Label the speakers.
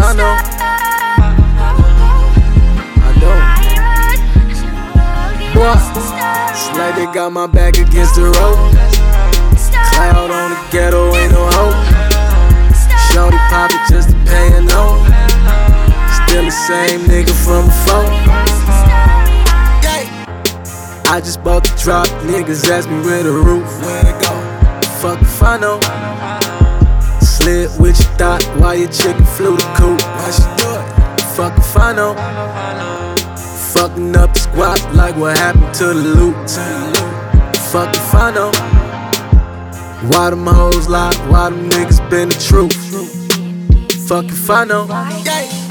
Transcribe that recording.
Speaker 1: I know. I know. What? It's like they got my back against the rope. Cloud on the ghetto, ain't no hope. Shorty pop it just to pay a note. Still the same nigga from before. I just bought the drop, niggas ask me where the roof, where to go. Fuck if I know. Slid with your thought while your chicken flew the coop. Why she do it? Fuck if I know. Fucking up the squad like what happened to the loot. Fuck if I know. Why them hoes lie, why them niggas been the truth. Fuck if I know.